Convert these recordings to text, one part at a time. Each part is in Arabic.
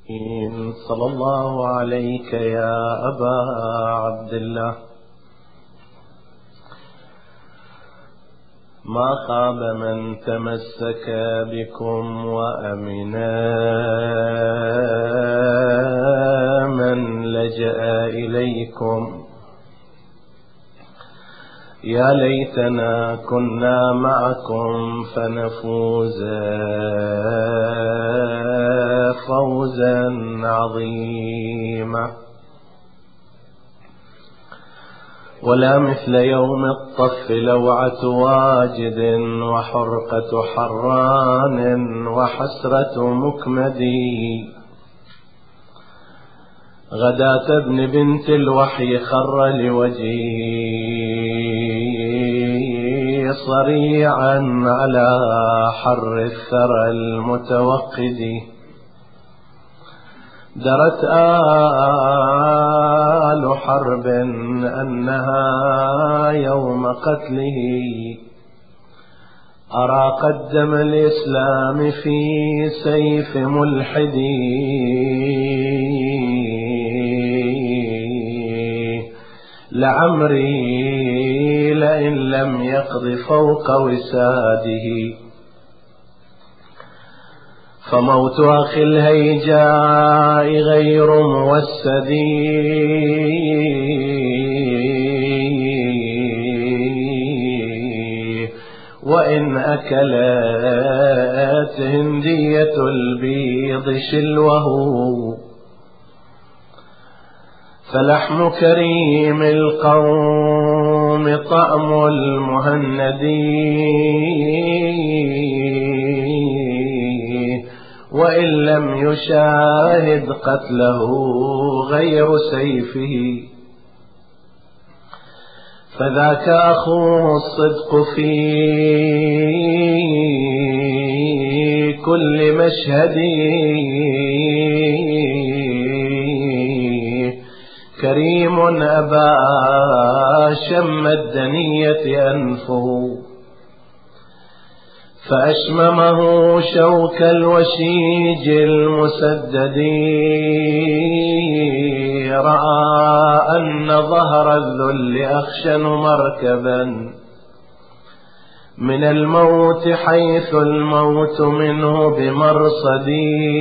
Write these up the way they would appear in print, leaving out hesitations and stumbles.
صلى الله عليك يا أبا عبد الله. ما خاب من تمسك بكم وأمنا من لجأ إليكم. يا ليتنا كنا معكم فنفوز فوزا عظيما. ولا مثل يوم الطف لوعة واجد وحرقة حران وحسرة مكمدي. غداة ابن بنت الوحي خر لوجهي صريعا على حر الثرى المتوقد. درت آل حرب أنها يوم قتله أراق الدم الإسلام في سيف ملحدي. لعمري لئن لم يقض فوق وساده فموت أخي الهيجاء غير موسد. وإن أكلت هندية البيض شلوه فلحم كريم القوم طعم المهند. وإن لم يشاهد قتله غير سيفه فذاك أخوه الصدق في كل مشهد. كريم أبى شم الدنية أنفه فأشممه شوك الوشيج المسدد. رأى أن ظهر الذل أخشن مركبا من الموت حيث الموت منه بمرصدي.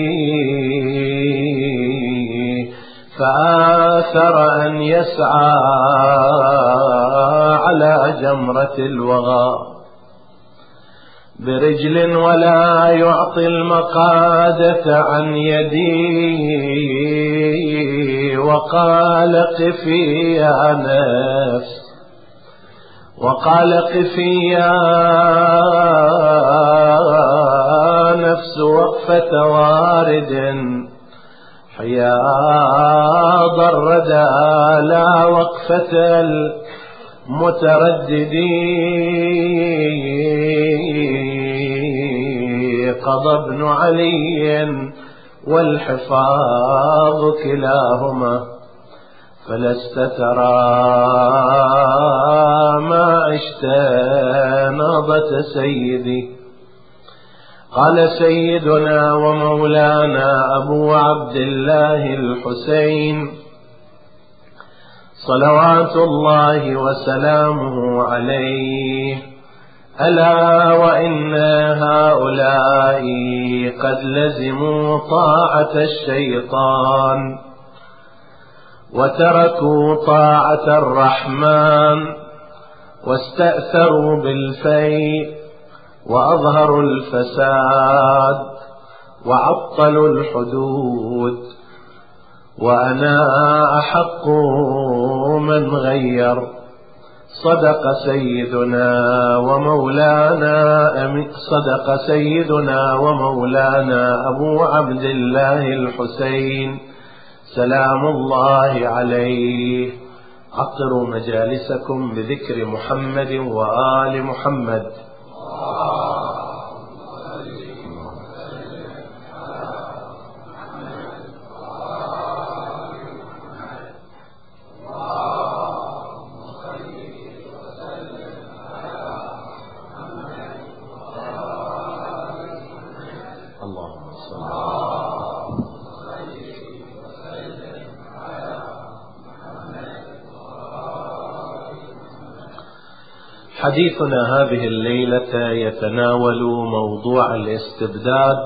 فآثر أن يسعى على جمرة الوغى برجل ولا يعطي المقادة عن يدي. وقال قفي يا نفس يا نفس وقفة وارد حياض الردى لا وقفة المترددين. قضى ابن علي والحفاظ كلاهما فلست ترى ما عشت نابة سيدي. قال سيدنا ومولانا أبو عبد الله الحسين صلوات الله وسلامه عليه: ألا وإن هؤلاء قد لزموا طاعة الشيطان وتركوا طاعة الرحمن واستأثروا بالفيء وأظهروا الفساد وعطلوا الحدود. وأنا أحق من غير. صدق سيدنا ومولانا أبو عبد الله الحسين سلام الله عليه. عطروا مجالسكم بذكر محمد وآل محمد. حديثنا هذه الليلة يتناول موضوع الاستبداد،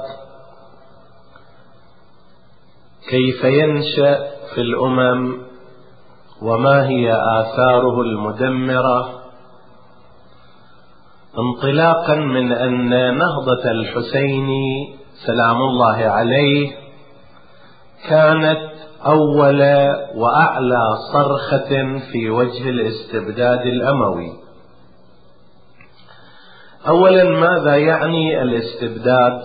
كيف ينشأ في الأمم وما هي آثاره المدمرة، انطلاقا من أن نهضة الحسيني سلام الله عليه كانت أول وأعلى صرخة في وجه الاستبداد الأموي. أولا، ماذا يعني الاستبداد؟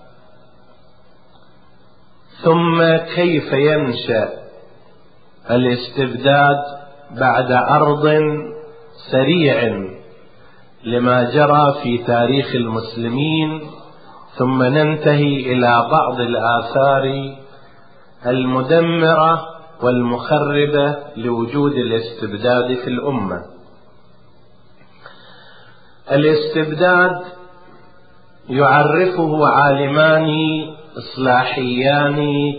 ثم كيف ينشأ الاستبداد بعد عرض سريع لما جرى في تاريخ المسلمين، ثم ننتهي إلى بعض الآثار المدمرة والمخربة لوجود الاستبداد في الأمة. الاستبداد يعرفه عالمان إصلاحيان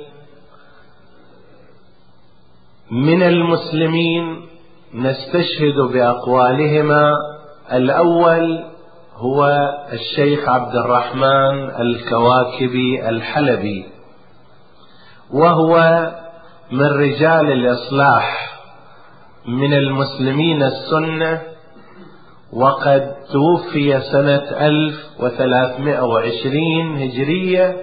من المسلمين نستشهد بأقوالهما. الأول هو الشيخ عبد الرحمن الكواكبي الحلبي، وهو من رجال الإصلاح من المسلمين السنة، وقد توفي سنة 1320 هجرية،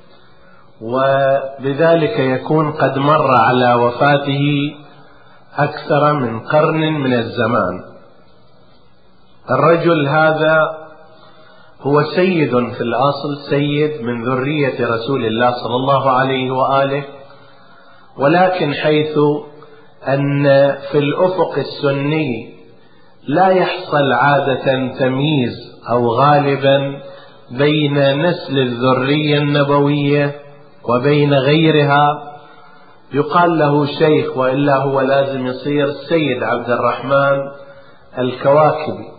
وبذلك يكون قد مر على وفاته أكثر من قرن من الزمان. الرجل هذا هو سيد في الأصل، سيد من ذرية رسول الله صلى الله عليه وآله، ولكن حيث أن في الأفق السني لا يحصل عادة تمييز أو غالبا بين نسل الذرية النبوية وبين غيرها، يقال له شيخ، وإلا هو لازم يصير السيد عبد الرحمن الكواكبي.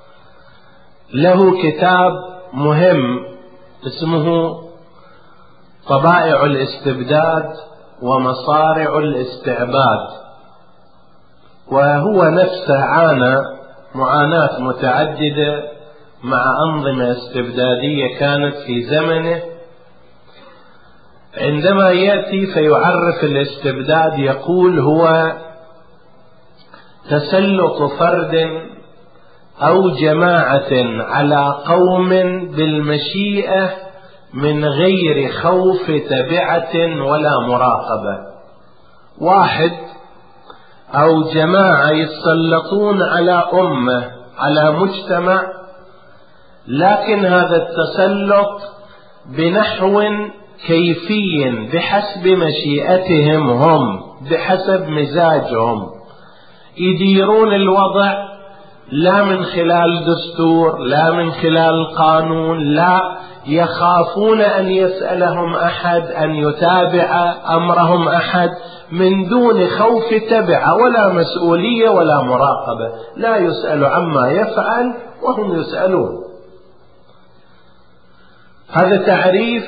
له كتاب مهم اسمه طبائع الاستبداد ومصارع الاستعباد، وهو نفسه عانى معاناة متعددة مع أنظمة استبدادية كانت في زمنه. عندما يأتي فيعرف الاستبداد يقول هو تسلط فرد أو جماعة على قوم بالمشيئة من غير خوف تبعة ولا مراقبة. واحد أو جماعة يتسلطون على أمة، على مجتمع، لكن هذا التسلط بنحو كيفي بحسب مشيئتهم هم، بحسب مزاجهم، يديرون الوضع لا من خلال دستور، لا من خلال قانون، لا يخافون أن يسألهم أحد، أن يتابع أمرهم أحد، من دون خوف تبع ولا مسؤولية ولا مراقبة، لا يسأل عما يفعل وهم يسألون. هذا تعريف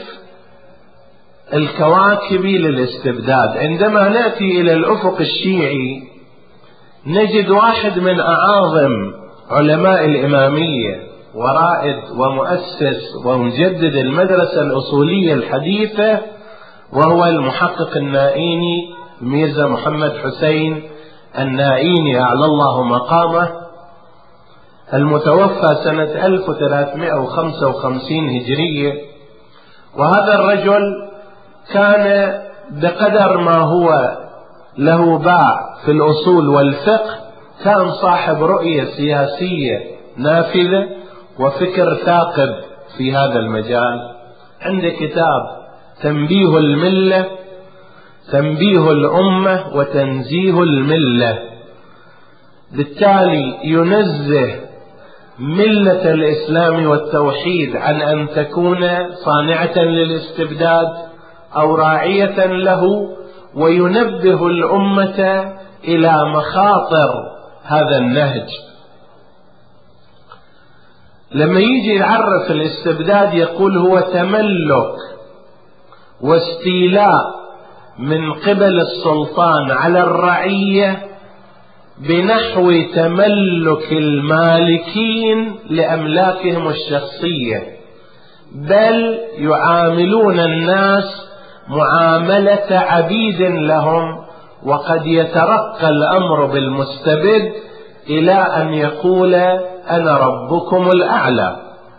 الكواكبي للاستبداد. عندما نأتي إلى الأفق الشيعي نجد واحد من أعاظم علماء الإمامية ورائد ومؤسس ومجدد المدرسة الأصولية الحديثة، وهو المحقق النائيني ميرزا محمد حسين النائيني أعلى الله مقامه، المتوفى سنة 1355 هجرية. وهذا الرجل كان بقدر ما هو له باع في الأصول والفقه، كان صاحب رؤية سياسية نافذة وفكر ثاقب في هذا المجال. عنده كتاب تنبيه الملة، تنبيه الأمة وتنزيه الملة، بالتالي ينزه ملة الإسلام والتوحيد عن أن تكون صانعة للاستبداد أو راعية له، وينبه الأمة إلى مخاطر هذا النهج. لما يجي يعرف الاستبداد يقول هو تملك واستيلاء من قبل السلطان على الرعية بنحو تملك المالكين لأملاكهم الشخصية، بل يعاملون الناس معاملة عبيد لهم، وقد يترقى الأمر بالمستبد إلى أن يقول أنا ربكم الأعلى.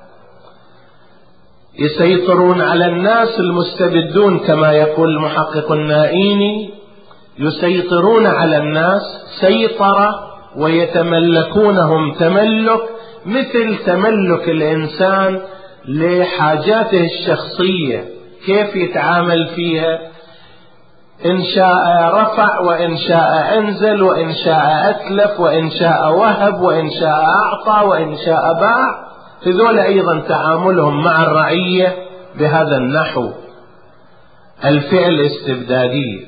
يسيطرون على الناس المستبدون كما يقول المحقق النائيني، يسيطرون على الناس سيطرة ويتملكونهم تملك مثل تملك الإنسان لحاجاته الشخصية، كيف يتعامل فيها، إن شاء رفع وإن شاء أنزل وإن شاء أتلف وإن شاء وهب وإن شاء أعطى وإن شاء باع. هذول أيضا تعاملهم مع الرعية بهذا النحو، الفعل الاستبدادي.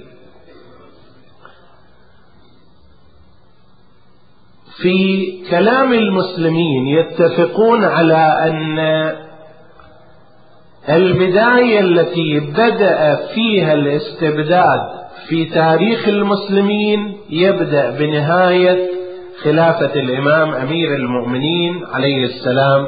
في كلام المسلمين يتفقون على أن البداية التي بدأ فيها الاستبداد في تاريخ المسلمين يبدأ بنهاية خلافة الإمام أمير المؤمنين عليه السلام.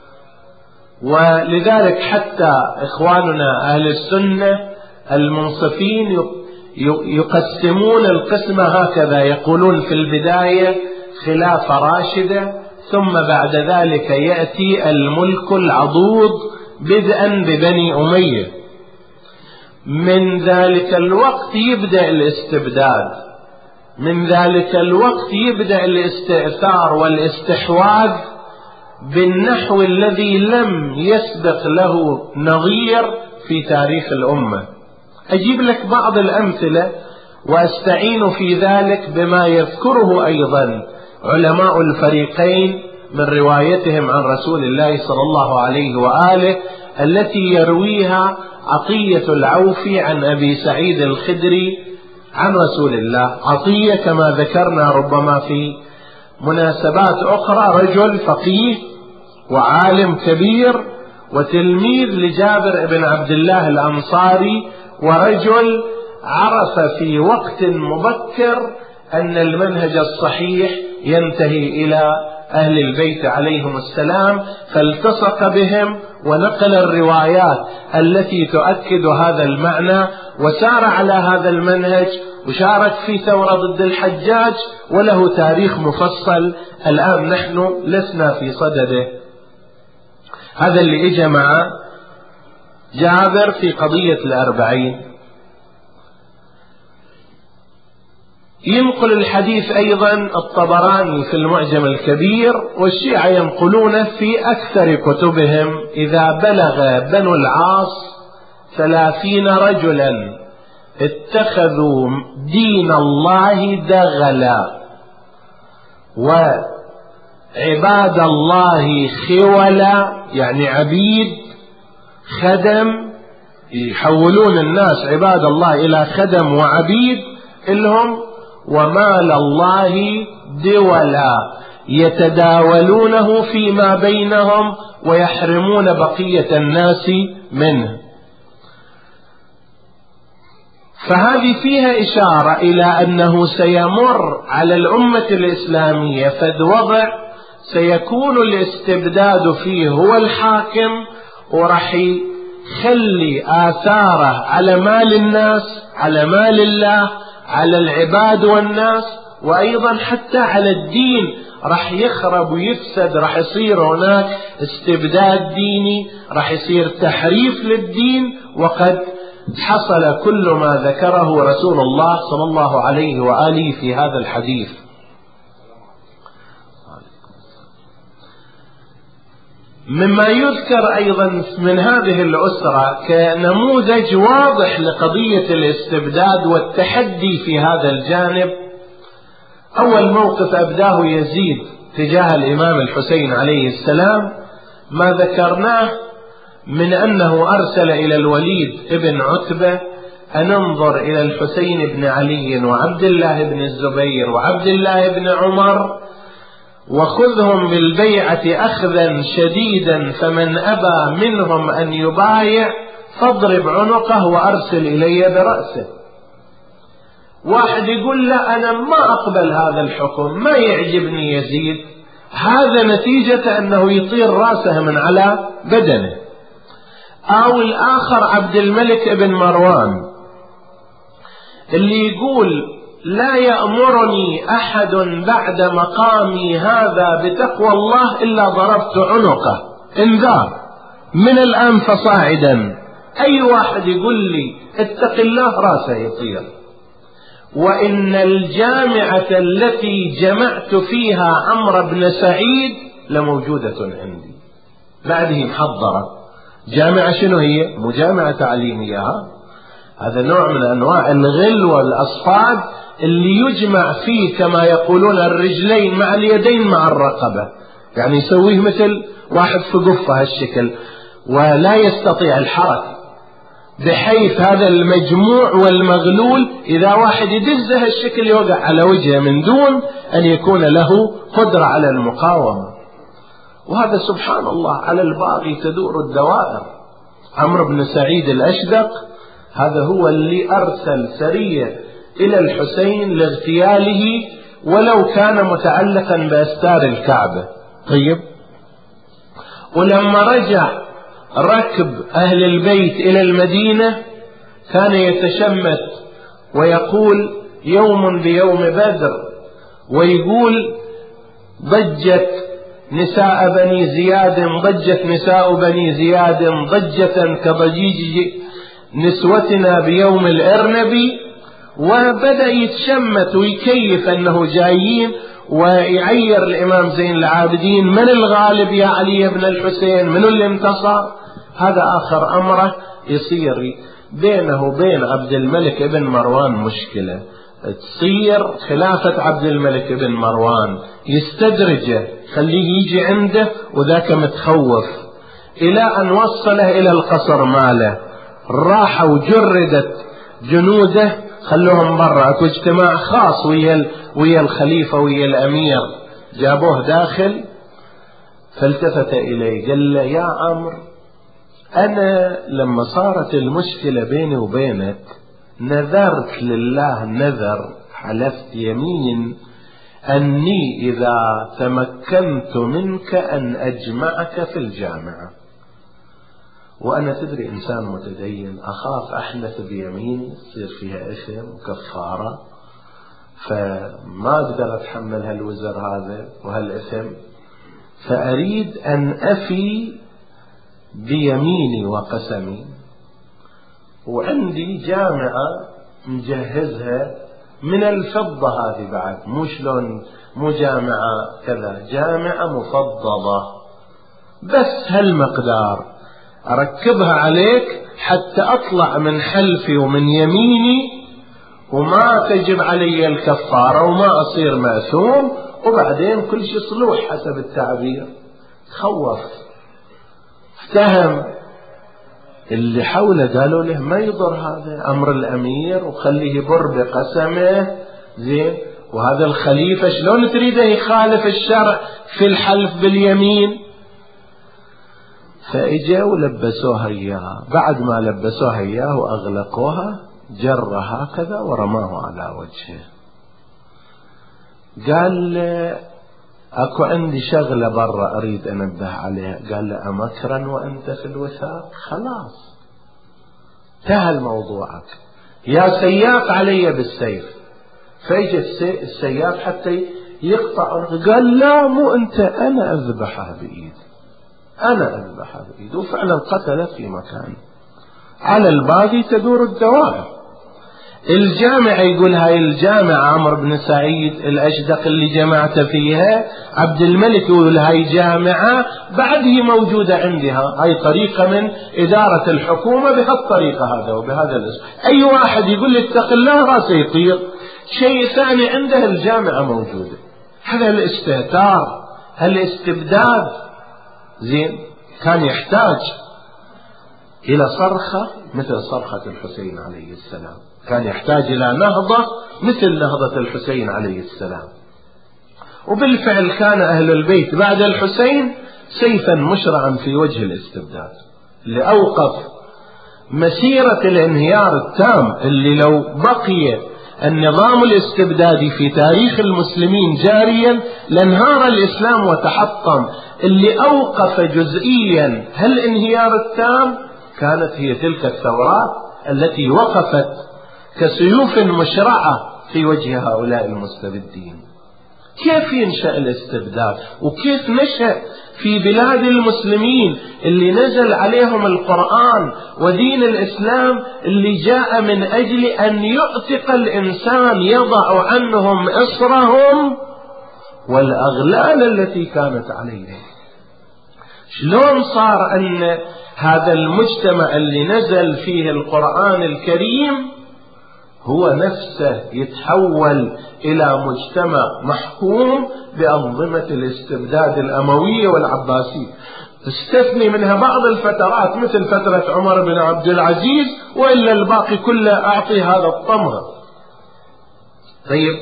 ولذلك حتى إخواننا أهل السنة المنصفين يقسمون القسمة هكذا، يقولون في البداية خلافة راشدة، ثم بعد ذلك يأتي الملك العضوض بدءا ببني أمية. من ذلك الوقت يبدأ الاستبداد، من ذلك الوقت يبدأ الاستئثار والاستحواذ بالنحو الذي لم يسبق له نظير في تاريخ الأمة. أجيب لك بعض الأمثلة وأستعين في ذلك بما يذكره أيضا علماء الفريقين من روايتهم عن رسول الله صلى الله عليه وآله، التي يرويها عطية العوفي عن أبي سعيد الخدري عن رسول الله. عطية كما ذكرنا ربما في مناسبات أخرى رجل فقيه وعالم كبير وتلميذ لجابر بن عبد الله الأنصاري، ورجل عرف في وقت مبكر أن المنهج الصحيح ينتهي إلى أهل البيت عليهم السلام، فالتصق بهم ونقل الروايات التي تؤكد هذا المعنى، وسار على هذا المنهج، وشارك في ثورة ضد الحجاج، وله تاريخ مفصل الآن نحن لسنا في صدده. هذا اللي اجى مع جابر في قضية الأربعين. ينقل الحديث أيضا الطبراني في المعجم الكبير، والشيعة ينقلونه في أكثر كتبهم: إذا بلغ بنو العاص 30 رجلا اتخذوا دين الله دغلا وعباد الله خولا، يعني عبيد خدم، يحولون الناس عباد الله إلى خدم وعبيد إلهم، ومال الله دولا يتداولونه فيما بينهم ويحرمون بقية الناس منه. فهذه فيها إشارة إلى أنه سيمر على الأمة الإسلامية فد وضع سيكون الاستبداد فيه هو الحاكم، ورح يخلي آثاره على مال الناس، على مال الله، على العباد والناس، وأيضا حتى على الدين رح يخرب ويفسد، رح يصير هناك استبداد ديني، رح يصير تحريف للدين، وقد حصل كل ما ذكره رسول الله صلى الله عليه وآله في هذا الحديث. مما يذكر أيضا من هذه الأسرة كنموذج واضح لقضية الاستبداد والتحدي في هذا الجانب، أول موقف أبداه يزيد تجاه الإمام الحسين عليه السلام ما ذكرناه من أنه أرسل إلى الوليد ابن عتبة أن انظر إلى الحسين بن علي وعبد الله بن الزبير وعبد الله بن عمر وخذهم بالبيعة أخذا شديدا، فمن أبى منهم أن يبايع فاضرب عنقه وأرسل إلي برأسه. واحد يقول لا أنا ما أقبل هذا الحكم، ما يعجبني يزيد، هذا نتيجة أنه يطير رأسه من على بدنه. أو الآخر عبد الملك بن مروان اللي يقول لا يأمرني أحد بعد مقامي هذا بتقوى الله إلا ضربت عنقه، انذار من الآن فصاعدا، أي واحد يقول لي اتق الله راسه يطير. وإن الجامعة التي جمعت فيها عمرو بن سعيد لموجودة عندي، بعده محضرة. جامعة شنو هي؟ مجامعة تعليمية. هذا نوع من أنواع الغل والأصفاد اللي يجمع فيه كما يقولون الرجلين مع اليدين مع الرقبة، يعني يسويه مثل واحد في قفة هالشكل ولا يستطيع الحركة، بحيث هذا المجموع والمغلول إذا واحد يدزه الشكل يوقع على وجهه من دون أن يكون له قدرة على المقاومة. وهذا سبحان الله على الباغي تدور الدوائر. عمرو بن سعيد الأشدق هذا هو اللي أرسل سرية إلى الحسين لاغتياله ولو كان متعلقا بأستار الكعبة. طيب، ولما رجع ركب أهل البيت إلى المدينة كان يتشمت ويقول يوم بيوم بدر، ويقول ضجت نساء بني زياد، ضجت نساء بني زياد ضجة كضجيج نسوتنا بيوم الأرنب. وبدأ يتشمت ويكيف أنه جايين، ويعير الإمام زين العابدين من الغالب يا علي بن الحسين، من اللي انتصر. هذا آخر أمره يصير بينه وبين عبد الملك بن مروان مشكلة، تصير خلافة عبد الملك بن مروان يستدرجه، خليه يجي عنده وذاك متخوف، إلى أن وصله إلى القصر ماله. راح وجردت جنوده، خلوهم برا، اكو اجتماع خاص ويا الخليفة ويا الأمير، جابوه داخل. فالتفت إليه قال له يا عمرو، أنا لما صارت المشكلة بيني وبينك نذرت لله نذر، حلفت يمين أني إذا تمكنت منك أن أجمعك في الجامعة، وأنا تدري إنسان متدين، أخاف أحنث بيمين تصير فيها إثم وكفارة، فما أقدر أتحمل هالوزر هذا وهالإثم، فأريد أن أفي بيميني وقسمي، وعندي جامعة مجهزها من الفضة هذه بعد، مو شلون مو جامعة كذا، جامعة مفضلة، بس هالمقدار أركبها عليك حتى أطلع من حلفي ومن يميني وما تجب علي الكفارة وما أصير مأثوم، وبعدين كل شيء صلوح حسب التعبير. خوف، افتهم اللي حوله قالوا له ما يضر هذا أمر الأمير وخليه يبر بقسمه، زين، وهذا الخليفة شلون تريده يخالف الشرع في الحلف باليمين؟ فإجا ولبسوها إياها، بعد ما لبسوها إياه وأغلقوها جر هكذا ورماه على وجهه. قال له أكو عندي شغلة برا أريد أنبه عليها. قال له أمكرا وأنت في الوثاق؟ خلاص انتهى موضوعك، يا سياق علي بالسيف. فإجا السياق حتى يقطع. قال لا مو أنت، أنا أذبحها بإيدي، أنا أذبحها بإيدي. وفعلا قتل في مكان. على الباقي تدور الدوائر. الجامعة يقول هاي الجامعة عمرو بن سعيد الأشدق اللي جمعت فيها، عبد الملك يقول هاي جامعة بعده موجودة عندها، هاي طريقة من إدارة الحكومة بهالطريقة هذا وبهذا الاسم. أي واحد يقول اتق الله راسه يطير. شيء ثاني عنده الجامعة موجودة. هذا الاستهتار، هالاستبداد، زين، كان يحتاج إلى صرخة مثل صرخة الحسين عليه السلام، كان يحتاج إلى نهضة مثل نهضة الحسين عليه السلام. وبالفعل كان أهل البيت بعد الحسين سيفا مشرعا في وجه الاستبداد، اللي أوقف مسيرة الانهيار التام، اللي لو بقي النظام الاستبدادي في تاريخ المسلمين جاريا لانهار الإسلام وتحطم. اللي أوقف جزئيا الانهيار التام كانت هي تلك الثورات التي وقفت كسيوف مشرعة في وجه هؤلاء المستبدين. كيف ينشأ الاستبداد وكيف نشأ في بلاد المسلمين اللي نزل عليهم القرآن ودين الإسلام اللي جاء من أجل أن يعتق الإنسان، يضع عنهم إصرهم والأغلال التي كانت عليهم. شلون صار أن هذا المجتمع اللي نزل فيه القرآن الكريم هو نفسه يتحول إلى مجتمع محكوم بأنظمة الاستبداد الأموية والعباسية، استثني منها بعض الفترات مثل فترة عمر بن عبد العزيز، وإلا الباقي كله أعطي هذا الطمغ. طيب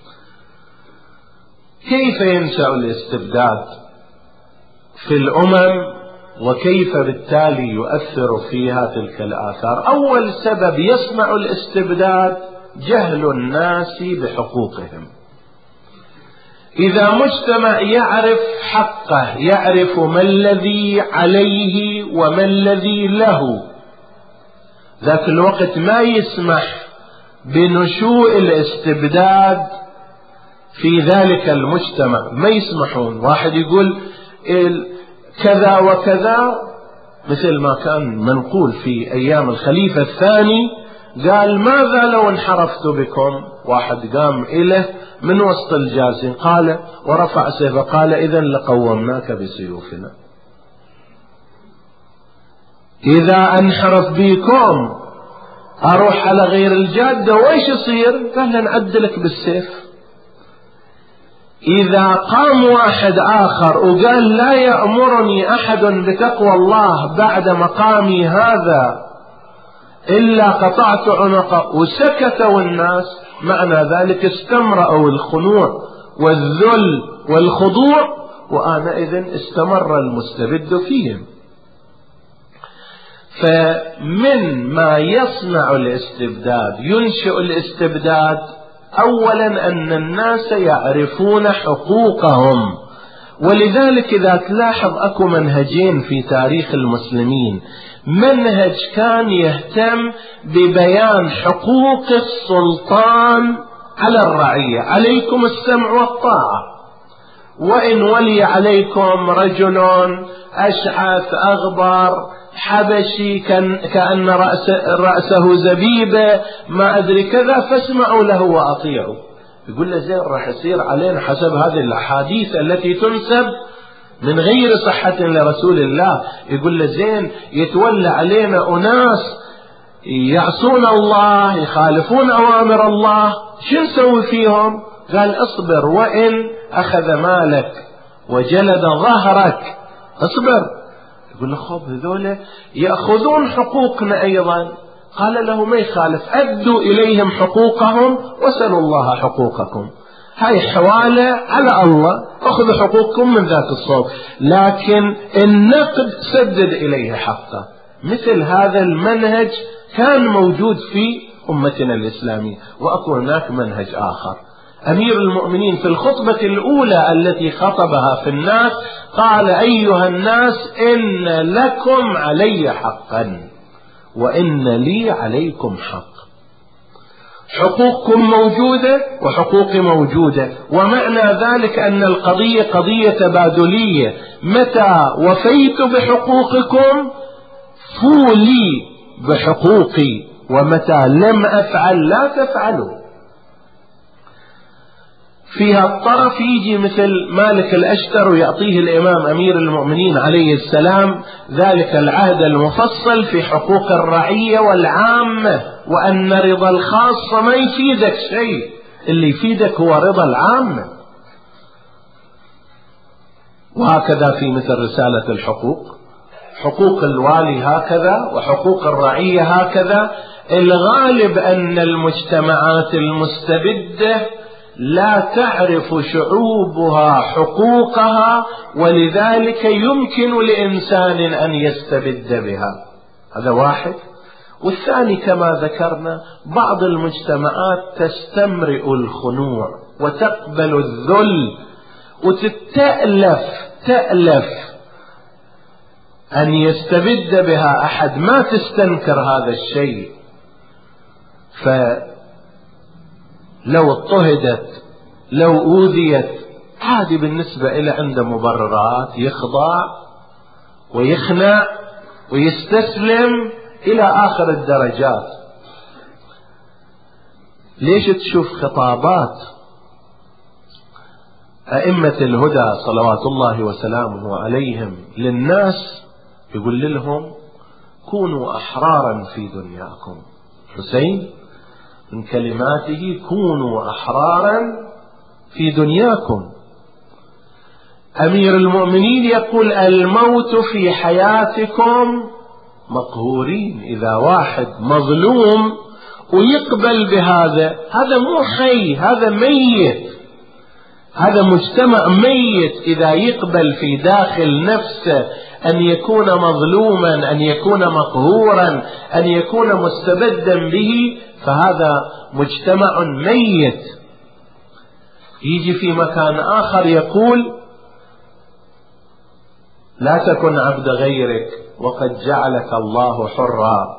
كيف ينشأ الاستبداد في الأمم وكيف بالتالي يؤثر فيها تلك الآثار؟ أول سبب يصنع الاستبداد جهل الناس بحقوقهم. إذا مجتمع يعرف حقه، يعرف ما الذي عليه وما الذي له، ذاك الوقت ما يسمح بنشوء الاستبداد في ذلك المجتمع. ما يسمحون واحد يقول كذا وكذا، مثل ما كان منقول في أيام الخليفة الثاني، قال ماذا لو انحرفت بكم؟ واحد قام إليه من وسط الجالسين قال ورفع سيفه قال إذن لقومناك بسيوفنا. إذا انحرف بكم أروح على غير الجادة وإيش يصير؟ قال لنعدلك بالسيف. إذا قام واحد آخر وقال لا يأمرني أحد بتقوى الله بعد مقامي هذا إلا قطعت عنقه، وسكتوا الناس، معنى ذلك استمرأوا الخنوع والذل والخضوع، وآنئذ استمر المستبد فيهم. فمن ما يصنع الاستبداد ينشئ الاستبداد أولا أن الناس يعرفون حقوقهم. ولذلك إذا تلاحظ أكو منهجين في تاريخ المسلمين، منهج كان يهتم ببيان حقوق السلطان على الرعية، عليكم السمع والطاعة، وإن ولي عليكم رجل أشعث أغبر حبشي كأن رأسه زبيبة ما أدري كذا فاسمعوا له وأطيعوا. يقول له زين راح يصير علينا حسب هذه الأحاديث التي تنسب من غير صحة لرسول الله، يقول له زين يتولى علينا أناس يعصون الله يخالفون أوامر الله، شو نسوي فيهم؟ قال اصبر، وإن أخذ مالك وجلد ظهرك اصبر. يقول له خب هذول يأخذون حقوقنا أيضا. قال له ما يخالف، أدوا إليهم حقوقهم وسلوا الله حقوقكم. هاي حوالة على الله، أخذوا حقوقكم من ذات الصوب، لكن النقد سدد إليه حقه. مثل هذا المنهج كان موجود في أمتنا الإسلامية. وأكو هناك منهج آخر. أمير المؤمنين في الخطبة الأولى التي خطبها في الناس قال أيها الناس إن لكم علي حقا وإن لي عليكم حق. حقوقكم موجودة وحقوقي موجودة، ومعنى ذلك أن القضية قضية تبادلية. متى وفيت بحقوقكم فوا لي بحقوقي، ومتى لم أفعل لا تفعلوا. فيها الطرف يجي مثل مالك الأشتر ويعطيه الإمام أمير المؤمنين عليه السلام ذلك العهد المفصل في حقوق الرعية والعامة، وأن رضا الخاصة ما يفيدك شيء، اللي يفيدك هو رضا العامة. وهكذا في مثل رسالة الحقوق، حقوق الوالي هكذا وحقوق الرعية هكذا. الغالب أن المجتمعات المستبدة لا تعرف شعوبها حقوقها، ولذلك يمكن لإنسان أن يستبد بها. هذا واحد. والثاني كما ذكرنا بعض المجتمعات تستمرئ الخنوع وتقبل الذل تألف أن يستبد بها أحد، ما تستنكر هذا الشيء، فلو اضطهدت لو أوذيت عادي بالنسبة إلى عنده مبررات، يخضع ويخنع ويستسلم إلى آخر الدرجات. ليش تشوف خطابات أئمة الهدى صلوات الله وسلامه عليهم للناس يقول لهم كونوا أحرارا في دنياكم؟ حسين من كلماته كونوا أحرارا في دنياكم. أمير المؤمنين يقول الموت في حياتكم مقهورين. إذا واحد مظلوم ويقبل بهذا، هذا مو حي، هذا ميت، هذا مجتمع ميت. إذا يقبل في داخل نفسه أن يكون مظلوما، أن يكون مقهورا، أن يكون مستبدا به، فهذا مجتمع ميت. يجي في مكان آخر يقول لا تكن عبد غيرك وقد جعلك الله حرا.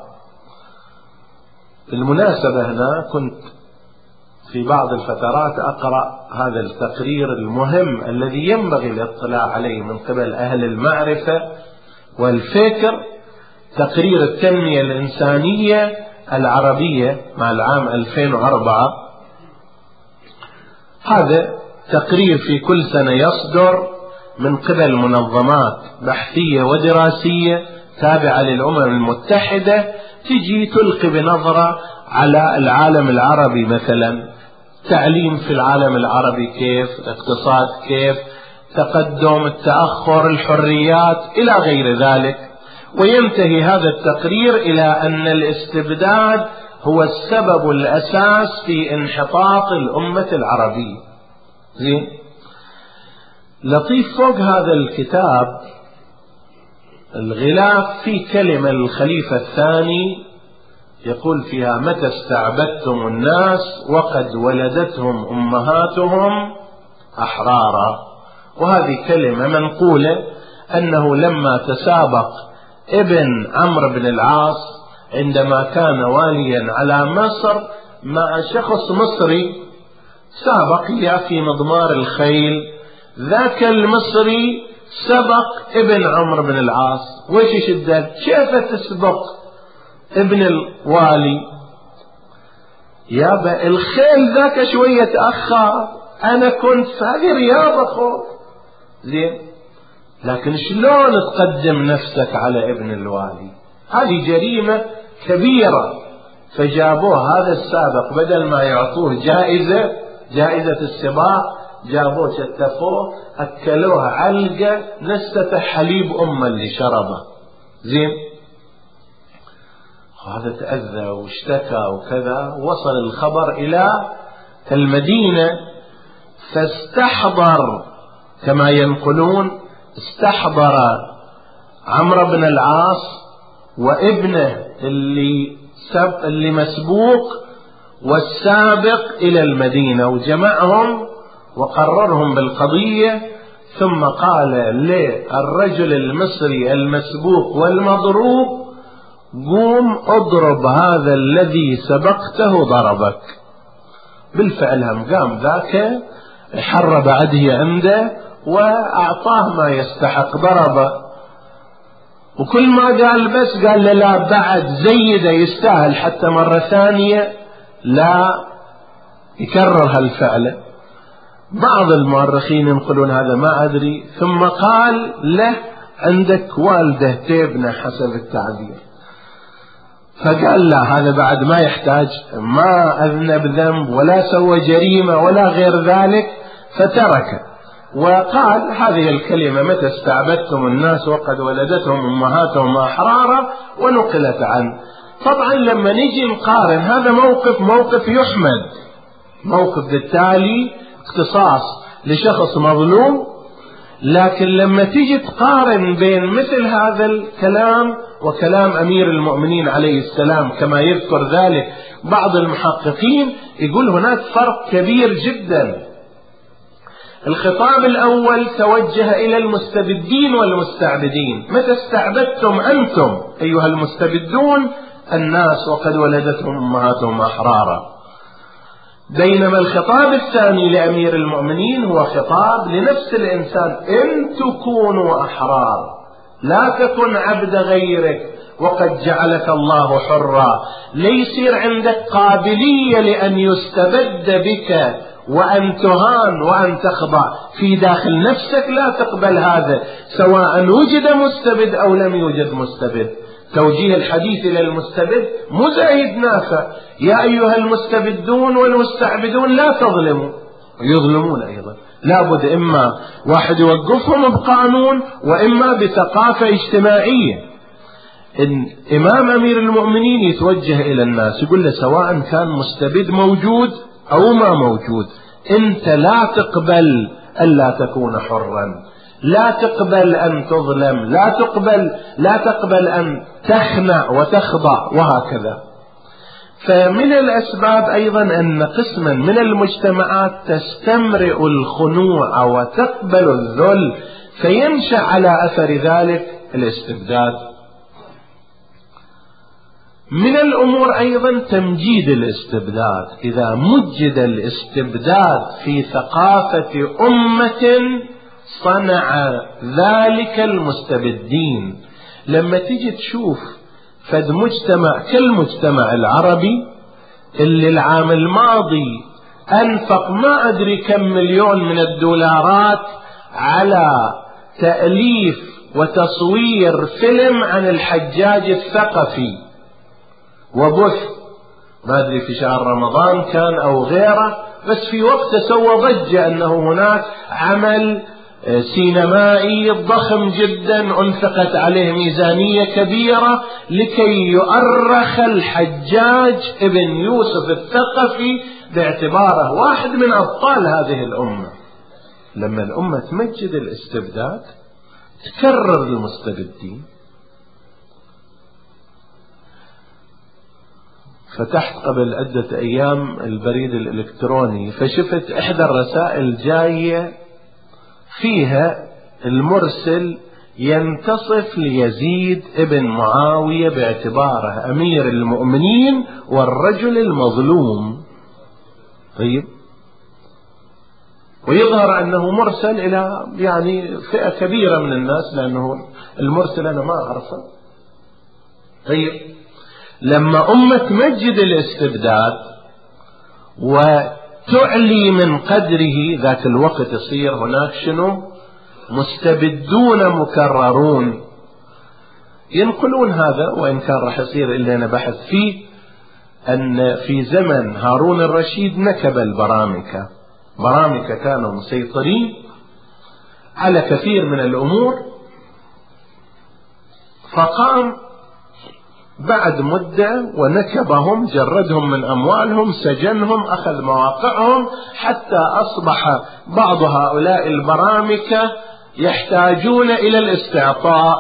بالمناسبة هنا كنت في بعض الفترات أقرأ هذا التقرير المهم الذي ينبغي الاطلاع عليه من قبل أهل المعرفة والفكر، تقرير التنمية الإنسانية العربية مع العام 2004. هذا تقرير في كل سنة يصدر من قبل منظمات بحثية ودراسية تابعة للأمم المتحدة، تجي تلقي بنظرة على العالم العربي، مثلا تعليم في العالم العربي كيف، اقتصاد كيف، تقدم، التأخر، الحريات إلى غير ذلك. وينتهي هذا التقرير إلى أن الاستبداد هو السبب الأساس في انحطاط الأمة العربية. زين، لطيف فوق هذا الكتاب الغلاف في كلمة للخليفة الثاني يقول فيها متى استعبدتم الناس وقد ولدتهم أمهاتهم أحرارا. وهذه كلمة منقولة أنه لما تسابق ابن عمرو بن العاص عندما كان واليا على مصر مع شخص مصري، سابق في مضمار الخيل، ذاك المصري سبق ابن عمرو بن العاص. وش يشدد؟ كيف تسبق ابن الوالي؟ يابا الخيل ذاك شوية تأخر، أنا كنت في هذه رياضة خوف. زين، لكن شلون تقدم نفسك على ابن الوالي؟ هذه جريمة كبيرة. فجابوه هذا السابق بدل ما يعطوه جائزة السباق، جابوه شتفوه أكلوه علقة نستة حليب أمه اللي شربه. زين، هذا تأذى واشتكى وكذا. وصل الخبر إلى المدينة، فاستحضر كما ينقلون، استحضر عمرو بن العاص وابنه اللي مسبوق والسابق إلى المدينة، وجمعهم وقررهم بالقضية. ثم قال للرجل المصري المسبوق والمضروب قوم اضرب هذا الذي سبقته ضربك. بالفعل هم قام ذاك حرب عده عنده وأعطاه ما يستحق، ضربه. وكل ما قال بس قال له لا بعد زيده يستاهل، حتى مرة ثانية لا يكرر هالفعل. بعض المؤرخين ينقلون هذا ما أدري. ثم قال له عندك والده تبنى حسب التعبير. فقال لا هذا بعد ما يحتاج، ما أذنب ذنب ولا سوى جريمة ولا غير ذلك، فترك. وقال هذه الكلمة متى استعبدتم الناس وقد ولدتهم أمهاتهم أحرارا، ونقلت عنه. طبعا لما نجي نقارن هذا موقف يحمد، موقف بالتالي اقتصاص لشخص مظلوم، لكن لما تيجي تقارن بين مثل هذا الكلام وكلام أمير المؤمنين عليه السلام كما يذكر ذلك بعض المحققين، يقول هناك فرق كبير جدا. الخطاب الأول توجه إلى المستبدين والمستعبدين: متى استعبدتم أنتم أيها المستبدون الناس وقد ولدتهم أمهاتهم أحرارا. بينما الخطاب الثاني لأمير المؤمنين هو خطاب لنفس الإنسان: إن تكونوا أحرار، لا تكن عبد غيرك وقد جعلك الله حرا. ليصير عندك قابلية لأن يستبد بك وأن تهان وأن تخضع في داخل نفسك، لا تقبل هذا سواء وجد مستبد أو لم يوجد مستبد. توجيه الحديث إلى المستبد مزايد نافع: يا أيها المستبدون والمستعبدون لا تظلموا. يظلمون أيضا، لابد إما واحد يوقفهم بقانون وإما بثقافة اجتماعية. إمام أمير المؤمنين يتوجه إلى الناس يقول له: سواء كان مستبد موجود أو ما موجود، أنت لا تقبل ألا تكون حرا، لا تقبل أن تظلم، لا تقبل أن تخنع وتخضع، وهكذا. فمن الأسباب أيضا أن قسما من المجتمعات تستمرئ الخنوع وتقبل الذل، فينشأ على أثر ذلك الاستبداد. من الأمور أيضا تمجيد الاستبداد. إذا مجد الاستبداد في ثقافة أمة صنع ذلك المستبدين. لما تيجي تشوف فد مجتمع كالمجتمع العربي اللي العام الماضي أنفق ما أدري كم مليون من الدولارات على تأليف وتصوير فيلم عن الحجاج الثقفي وبث، ما أدري في شهر رمضان كان أو غيره، بس في وقت سوى ضجة أنه هناك عمل سينمائي ضخم جدا أنفقت عليه ميزانية كبيرة لكي يؤرخ الحجاج ابن يوسف الثقفي باعتباره واحد من أبطال هذه الأمة. لما الأمة تمجد الاستبداد تكرر المستبدين. فتحت قبل عدة أيام البريد الإلكتروني فشفت إحدى الرسائل جاية فيها المرسل ينتصف ليزيد ابن معاوية باعتباره أمير المؤمنين والرجل المظلوم. طيب، ويظهر أنه مرسل إلى يعني فئة كبيرة من الناس، لأنه المرسل أنا ما أعرفه. طيب، لما أمة تمجد الاستبداد وتعلي من قدره ذاك الوقت يصير هناك شنو؟ مستبدون مكررون. ينقلون هذا، وإن كان راح يصير إلا أنا بحث فيه، أن في زمن هارون الرشيد نكب البرامكة. برامكة كانوا مسيطرين على كثير من الأمور، فقام بعد مدة ونكبهم، جردهم من أموالهم، سجنهم، أخذ مواقعهم، حتى أصبح بعض هؤلاء البرامكة يحتاجون إلى الاستعطاء.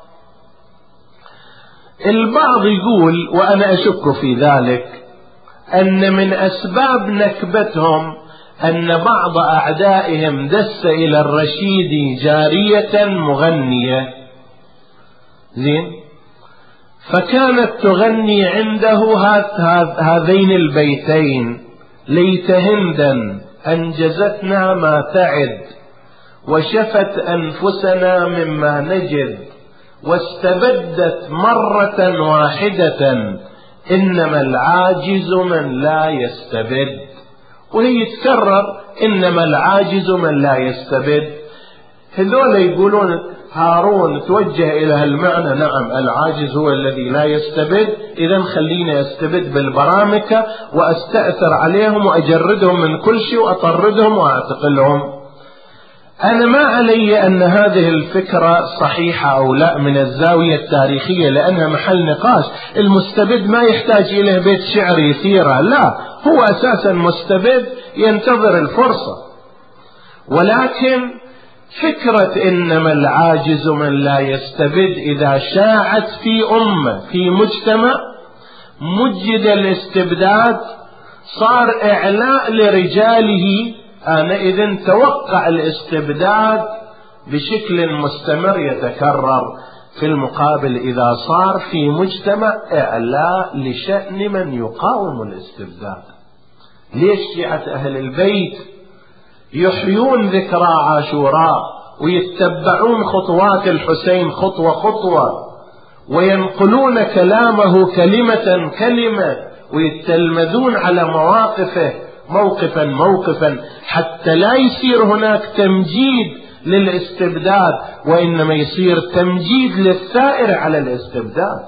البعض يقول، وأنا أشك في ذلك، أن من أسباب نكبتهم أن بعض أعدائهم دس إلى الرشيد جارية مغنية، زين، فكانت تغني عنده هذين البيتين: ليت هندا أنجزتنا ما تعد، وشفت أنفسنا مما نجد، واستبدت مرة واحدة، إنما العاجز من لا يستبد. وهي تكرر: إنما العاجز من لا يستبد. هذول يقولون هارون توجه إلى المعنى: نعم، العاجز هو الذي لا يستبد، إذن خليني أستبد بالبرامكة وأستأثر عليهم وأجردهم من كل شيء وأطردهم وأعتقلهم. أنا ما علي أن هذه الفكرة صحيحة أو لا من الزاوية التاريخية، لأنها محل نقاش. المستبد ما يحتاج إليه بيت شعر يثيره، لا، هو أساسا مستبد ينتظر الفرصة. ولكن فكرة إنما العاجز من لا يستبد إذا شاعت في أمة في مجتمع مجد الاستبداد صار إعلاء لرجاله، آنئذ توقع الاستبداد بشكل مستمر يتكرر. في المقابل إذا صار في مجتمع إعلاء لشأن من يقاوم الاستبداد. ليش شيعة أهل البيت يحيون ذكرى عاشوراء ويتبعون خطوات الحسين خطوة خطوة وينقلون كلامه كلمة كلمة ويتلمذون على مواقفه موقفا موقفا حتى لا يصير هناك تمجيد للاستبداد وإنما يصير تمجيد للثائر على الاستبداد.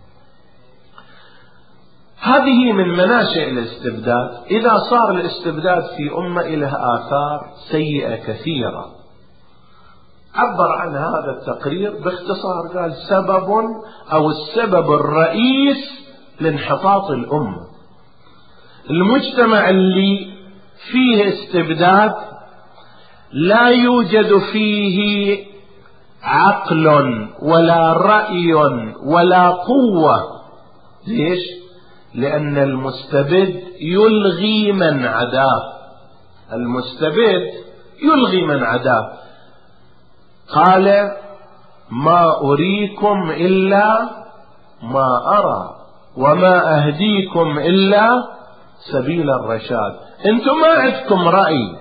هذه من مناشئ الاستبداد. إذا صار الاستبداد في أمة له آثار سيئة كثيرة. عبر عن هذا التقرير باختصار، قال سبب أو السبب الرئيس لانحطاط الأمة، المجتمع اللي فيه استبداد لا يوجد فيه عقل ولا رأي ولا قوة. ليش؟ لأن المستبد يلغي من عداه. المستبد يلغي من عداه. قال ما أريكم إلا ما أرى وما أهديكم إلا سبيل الرشاد. أنتم ما عندكم رأي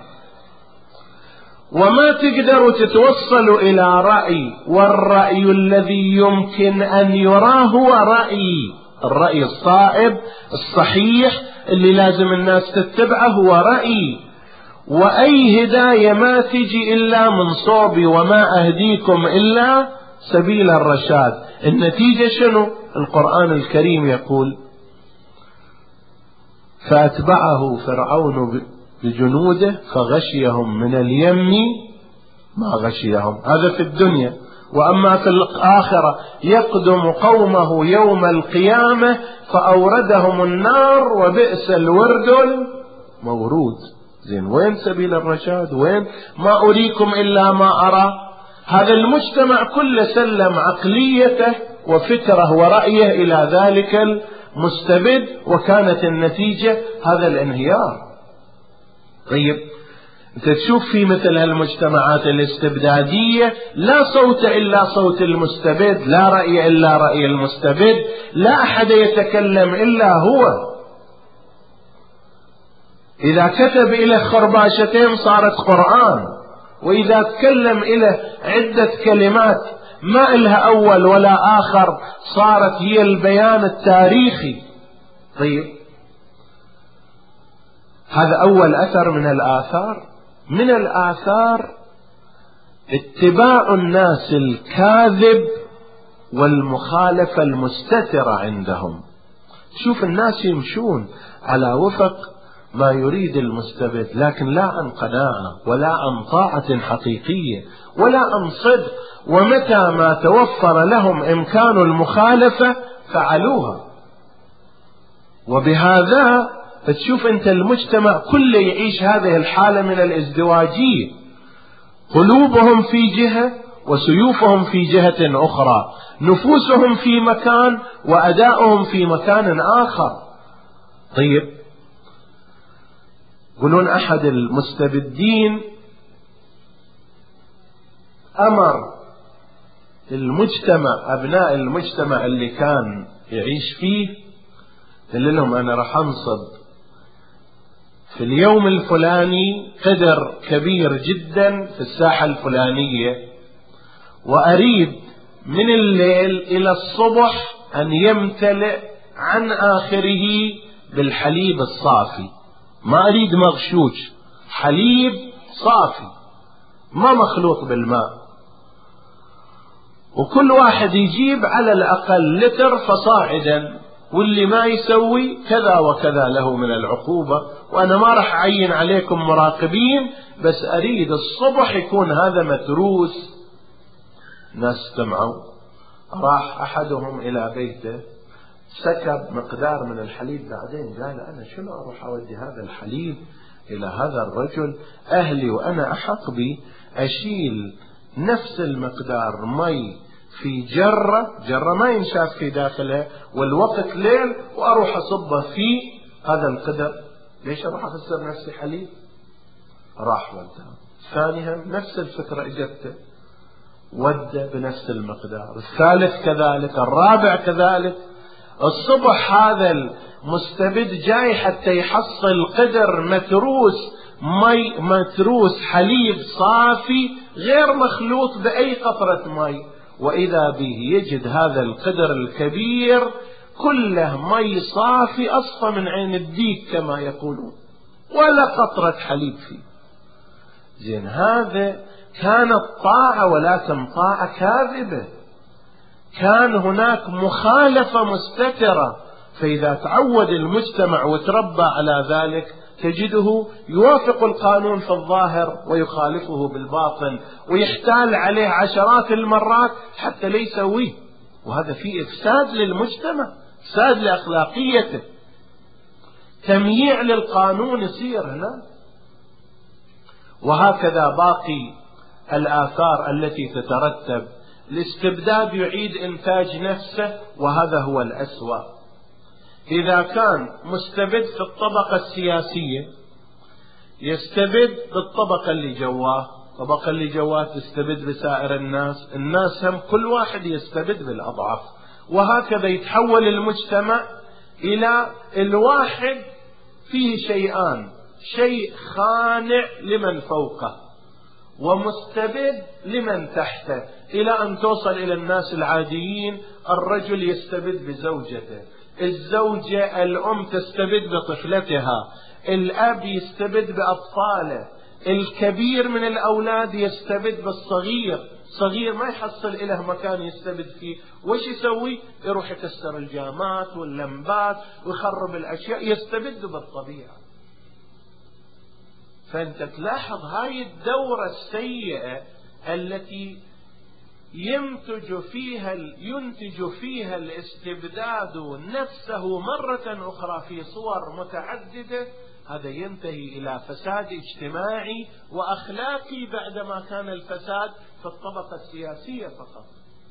وما تقدروا تتوصلوا إلى رأي، والرأي الذي يمكن أن يراه هو الرأي الصائب الصحيح اللي لازم الناس تتبعه هو رأي. وأي هداية ما تجي إلا من صوبي وما أهديكم إلا سبيل الرشاد. النتيجة شنو؟ القرآن الكريم يقول فأتبعه فرعون بجنوده فغشيهم من اليم ما غشيهم. هذا في الدنيا. وأما في الآخرة يقدم قومه يوم القيامة فأوردهم النار وبئس الورد المورود. زين وين سبيل الرشاد؟ وين ما أريكم إلا ما أرى؟ هذا المجتمع كله سلم عقليته وفكره ورأيه إلى ذلك المستبد وكانت النتيجة هذا الانهيار. طيب أنت تشوف في مثل هالمجتمعات الاستبدادية لا صوت إلا صوت المستبد، لا رأي إلا رأي المستبد، لا أحد يتكلم إلا هو. إذا كتب إلى خرباشتين صارت قرآن، وإذا تكلم إلى عدة كلمات ما إلها أول ولا آخر صارت هي البيان التاريخي. طيب هذا أول أثر من الآثار. من الآثار اتباع الناس الكاذب والمخالفة المستترة عندهم. شوف الناس يمشون على وفق ما يريد المستبد، لكن لا عن قناعة ولا عن طاعة حقيقية ولا عن صدق، ومتى ما توفر لهم إمكان المخالفة فعلوها. وبهذا تشوف أنت المجتمع كله يعيش هذه الحالة من الازدواجية، قلوبهم في جهة وسيوفهم في جهة أخرى، نفوسهم في مكان وأداؤهم في مكان آخر. طيب يقولون أحد المستبدين أمر المجتمع أبناء المجتمع اللي كان يعيش فيه، قال لهم أنا راح أنصب في اليوم الفلاني قدر كبير جدا في الساحة الفلانية، وأريد من الليل إلى الصبح أن يمتلئ عن آخره بالحليب الصافي، ما أريد مغشوش، حليب صافي ما مخلوط بالماء، وكل واحد يجيب على الأقل لتر فصاعدا، واللي ما يسوي كذا وكذا له من العقوبة، وأنا ما راح أعين عليكم مراقبين، بس أريد الصبح يكون هذا متروس. ناس استمعوا. راح أحدهم إلى بيته سكب مقدار من الحليب، بعدين قال أنا شنو أروح أودي هذا الحليب إلى هذا الرجل، أهلي وأنا أحق بي أشيل نفس المقدار مي في جرة ما ينشاف في داخلها والوقت ليل، وأروح أصبه في هذا القدر. ليش أروح أخسر نفسي حليب؟ راح ودها. ثانيا نفس الفكرة إجته، ودى بنفس المقدار. الثالث كذلك، الرابع كذلك. الصبح هذا المستبد جاي حتى يحصل قدر متروس حليب صافي غير مخلوط بأي قطرة مي، وإذا به يجد هذا القدر الكبير كله مي صافي أصفى من عين الديك كما يقولون، ولا قطرة حليب فيه. زين، هذا كانت طاعة، ولكن طاعة كاذبة، كان هناك مخالفة مستترة. فإذا تعود المجتمع وتربى على ذلك تجده يوافق القانون في الظاهر ويخالفه بالباطن، ويحتال عليه عشرات المرات حتى لا يسويه. وهذا فيه إفساد للمجتمع، إفساد لأخلاقيته، تمييع للقانون يصير هنا. وهكذا باقي الآثار التي تترتب. الاستبداد يعيد إنتاج نفسه، وهذا هو الأسوأ. إذا كان مستبد في الطبقة السياسية يستبد بالطبقة اللي جواه، الطبقة اللي جواه تستبد بسائر الناس هم كل واحد يستبد بالأضعف، وهكذا يتحول المجتمع إلى الواحد فيه شيئان: شيء خانع لمن فوقه ومستبد لمن تحته، إلى أن توصل إلى الناس العاديين. الرجل يستبد بزوجته، الزوجة الأم تستبد بطفلتها، الأب يستبد بأطفاله، الكبير من الأولاد يستبد بالصغير، صغير ما يحصل إله مكان يستبد فيه، وش يسوي؟ يروح يكسر الجامات واللمبات ويخرب الأشياء، يستبد بالطبيعة. فأنت تلاحظ هاي الدورة السيئة التي ينتج فيها الاستبداد نفسه مرة أخرى في صور متعددة. هذا ينتهي إلى فساد اجتماعي وأخلاقي بعدما كان الفساد في الطبقة السياسية فقط.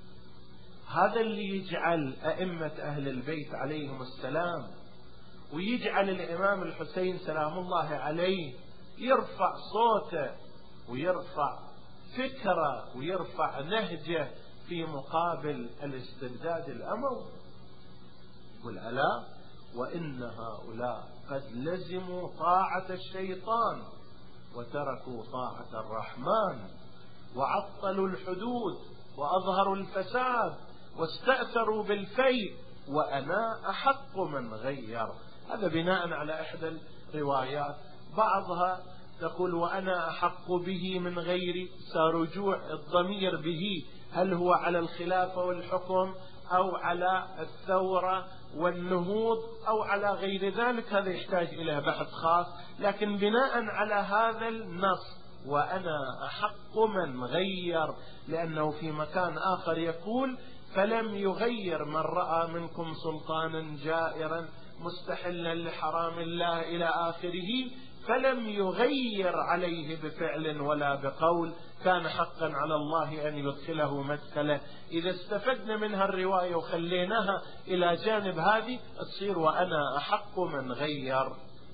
هذا اللي يجعل أئمة أهل البيت عليهم السلام ويجعل الإمام الحسين سلام الله عليه يرفع صوته ويرفع فكرة ويرفع نهجه في مقابل الاستبداد الأموي. يقول: ألا وإن هؤلاء قد لزموا طاعة الشيطان وتركوا طاعة الرحمن، وعطلوا الحدود وأظهروا الفساد واستأثروا بالفيء، وأنا أحق من غير. هذا بناء على إحدى الروايات، بعضها تقول وأنا أحق به من غيري، سرجوع الضمير به هل هو على الخلافة والحكم أو على الثورة والنهوض أو على غير ذلك، هذا يحتاج إلى بحث خاص. لكن بناء على هذا النص وأنا أحق من غير، لأنه في مكان آخر يقول: فلم يغير من رأى منكم سلطانا جائرا مستحلا لحرام الله إلى آخره، فلم يغير عليه بفعل ولا بقول، كان حقا على الله أن يدخله مدخله. إذا استفدنا منها الرواية وخليناها إلى جانب هذه تصير وأنا أحق من غير.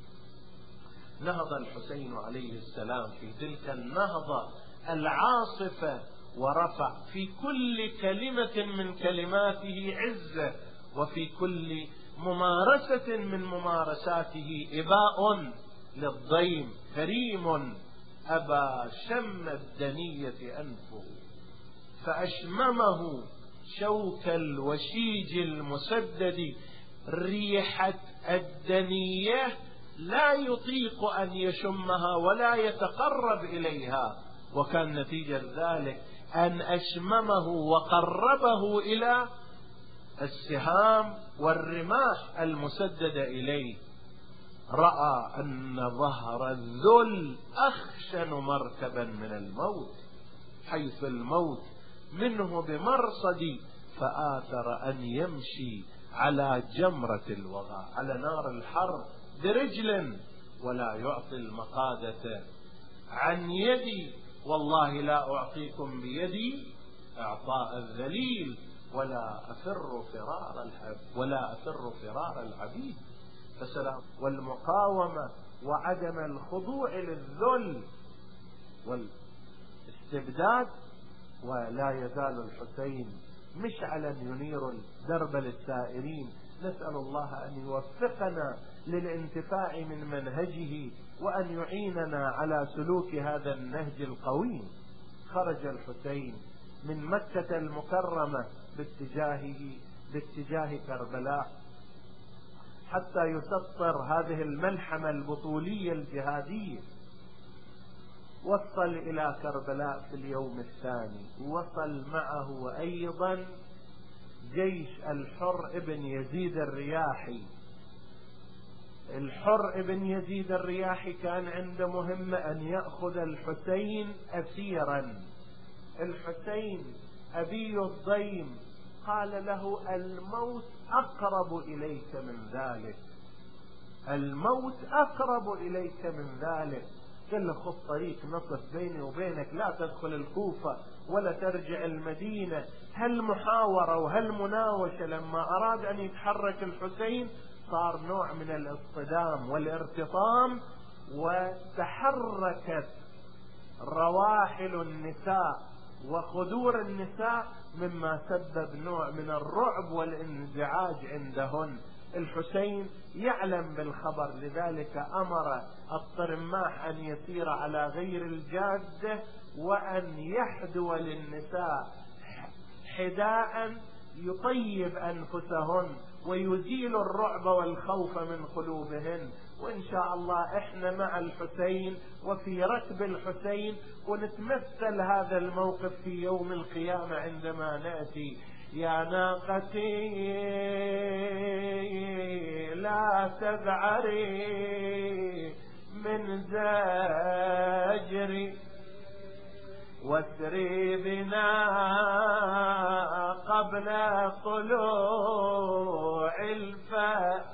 نهض الحسين عليه السلام في تلك النهضة العاصفة، ورفع في كل كلمة من كلماته عزة، وفي كل ممارسة من ممارساته إباء للضيم كريم، أبى شم الدنية أنفه فأشممه شوك الوشيج المسدد، ريحة الدنية لا يطيق أن يشمها ولا يتقرب إليها، وكان نتيجة ذلك أن أشممه وقربه إلى السهام والرماح المسددة إليه. رأى أن ظهر الذل أخشن مركبا من الموت، حيث الموت منه بمرصد، فآثر أن يمشي على جمرة الوغى، على نار الحرب برجل، ولا يعطي المقادة عن يدي، والله لا أعطيكم بيدي إعطاء الذليل، ولا أفر فرار العبيد. فسلام. والمقاومة وعدم الخضوع للذل والاستبداد. ولا يزال الحسين مشعلا ينير درب للسائرين. نسأل الله أن يوفقنا للانتفاع من منهجه، وأن يعيننا على سلوك هذا النهج القويم. خرج الحسين من مكة المكرمة باتجاه كربلاء حتى يسطر هذه الملحمة البطولية الجهادية. وصل إلى كربلاء في اليوم الثاني، وصل معه أيضا جيش الحر ابن يزيد الرياحي. الحر ابن يزيد الرياحي كان عنده مهمة أن يأخذ الحسين أسيرا. الحسين أبي الضيم قال له: الموت أقرب إليك من ذلك، الموت أقرب إليك من ذلك. قال له: خذ طريق نصف بيني وبينك، لا تدخل الكوفة ولا ترجع المدينة. هالمحاورة وهالمناوشة لما أراد أن يتحرك الحسين صار نوع من الاصطدام والارتطام، وتحركت رواحل النساء وخدور النساء، مما سبب نوع من الرعب والانزعاج عندهن. الحسين يعلم بالخبر، لذلك أمر الطرماح أن يسير على غير الجادة، وأن يحدو للنساء حداء يطيب أنفسهن ويزيل الرعب والخوف من قلوبهن. وإن شاء الله إحنا مع الحسين وفي ركب الحسين، ونتمثل هذا الموقف في يوم القيامة عندما نأتي: يا ناقتي لا تذعري من زجري، واسري بنا قبل طلوع الفجر،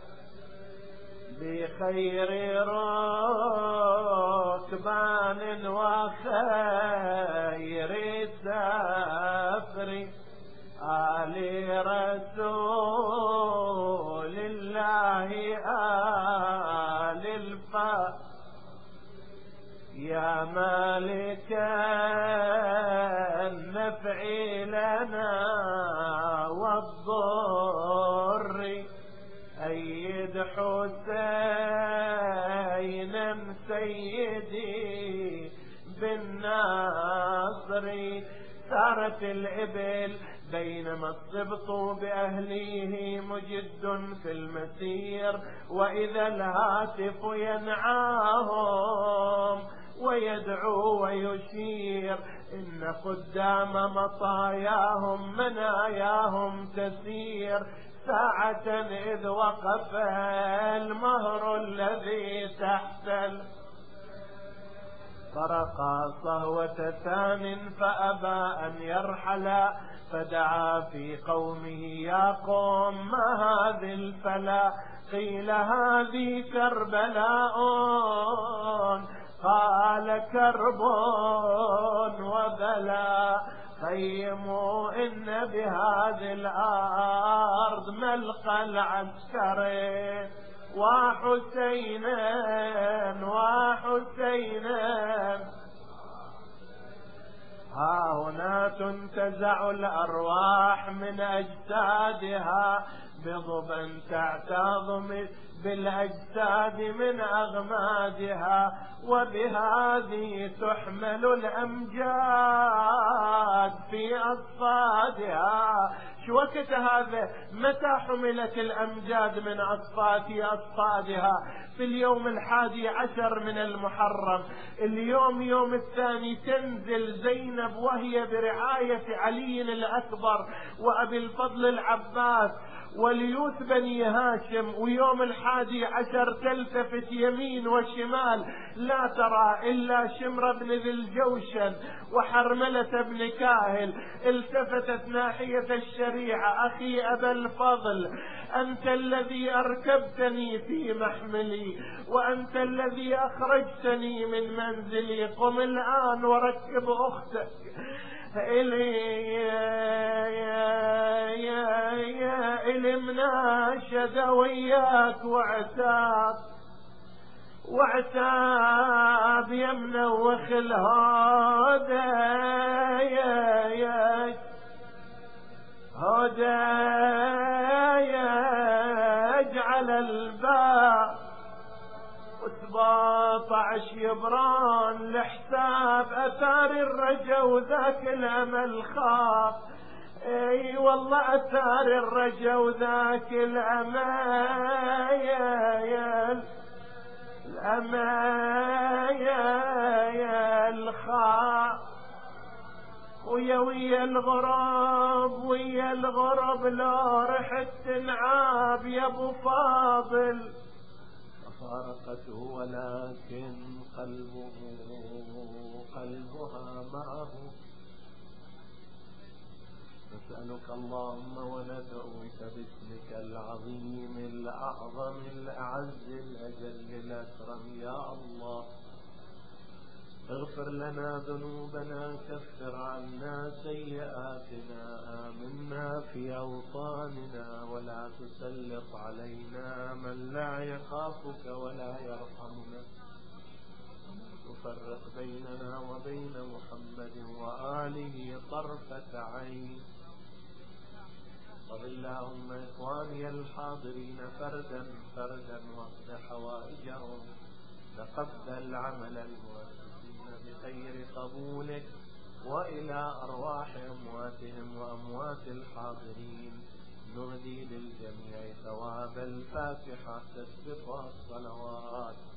بخير ركبان وخير سفر، آل رسول الله آل الفجر. يا مالك النفع لنا والضر، أيد حسينا سيدي بالنصر. سارت الإبل بينما السبط بأهليه مجد في المسير، وإذا الهاتف ينعاهم ويدعو ويشير، إن قدام مطاياهم مناياهم تسير. ساعة إذ وقف المهر الذي تحت فرقا صهوة ثان فأبى أن يرحل، فدعا في قومه: يا قوم ما هذه الفلا؟ قيل: هذه كربلاء. قال: كرب وبلاء، خيموا إن بهذه الأرض ملقى العسكرين، وحسينا ها هنا تنتزع الأرواح من أجسادها، بضبا تعتاض بالأجساد من أغمادها، وبهذه تحمل الأمجاد في أصفادها. شو وقت هذا؟ متى حملت الأمجاد من أصفادها؟ في اليوم 11 من المحرم. اليوم يوم الثاني تنزل زينب وهي برعاية علي الأكبر وأبي الفضل العباس وليوث بني هاشم، ويوم 11 تلتفت يمين وشمال لا ترى إلا شمر بن ذي الجوشن وحرملة بن كاهل. التفتت ناحية الشريعة: أخي أبا الفضل، أنت الذي أركبتني في محملي، وأنت الذي أخرجتني من منزلي، قم الآن وركب أختك إلي مناشد وياك وعتاب يمنوخ الهدى يجعل الباب 17 يبران لحساب أثار الرجا وذاك الأمل خاف. اي والله أثار الرجا وذاك الأمل خاف. ويا الغرب لو رحت تنعاب يا ابو فاضل. فارقته ولكن قلبها معه. نسألك اللهم وندعوك باسمك العظيم الأعظم الأعز الأجل الأكرم يا الله، اغفر لنا ذنوبنا، كفر عنا سيئاتنا، آمنا في أوطاننا، ولا تسلط علينا من لا يخافك ولا يرحمنا، تفرق بيننا وبين محمد وآله طرفة عين. قل اللهم إخواني الحاضرين فردا واقض حوائجهم، تقبل عمل المؤسسين بخير قبولك، وإلى أرواح أمواتهم وأموات الحاضرين نهدي للجميع ثواب الفاتحة تسبق الصلوات.